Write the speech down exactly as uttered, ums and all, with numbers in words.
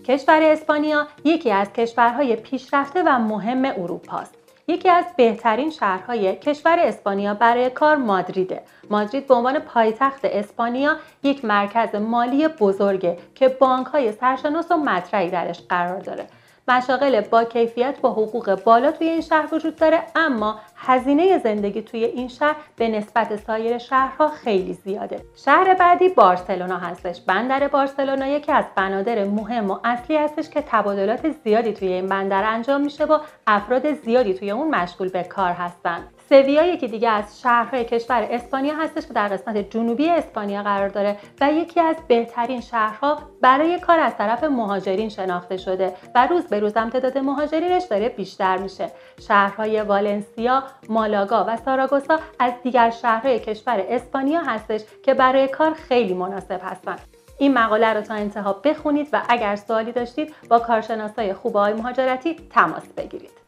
کشور اسپانیا یکی از کشورهای پیشرفته و مهم اروپا است. یکی از بهترین شهرهای کشور اسپانیا برای کار مادریده. مادرید به عنوان پایتخت اسپانیا یک مرکز مالی بزرگه که بانک‌های سرشناس و مطرحی درش قرار داره. مشاغل با کیفیت با حقوق بالا توی این شهر وجود داره، اما هزینه زندگی توی این شهر به نسبت سایر شهرها خیلی زیاده. شهر بعدی بارسلونا هستش. بندر بارسلونا یکی از بنادر مهم و اصلی هستش که تبادلات زیادی توی این بندر انجام میشه و افراد زیادی توی اون مشغول به کار هستن. سویا یکی دیگه از شهرهای کشور اسپانیا هستش که در قسمت جنوبی اسپانیا قرار داره و یکی از بهترین شهرها برای کار از طرف مهاجرین شناخته شده و روز به روز هم تعداد مهاجرینش داره بیشتر میشه. شهرهای والنسیا، مالاگا و ساراگوسا از دیگر شهرهای کشور اسپانیا هستش که برای کار خیلی مناسب هستن. این مقاله رو تا انتها بخونید و اگر سوالی داشتید با کارشناسای خوب آقای مهاجرتی تماس بگیرید.